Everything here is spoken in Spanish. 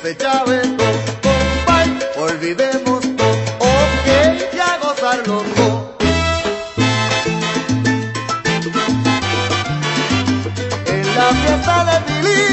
se chavetó, compay, olvidemos todo, ok, ya gozarlo todo. En la fiesta de Billy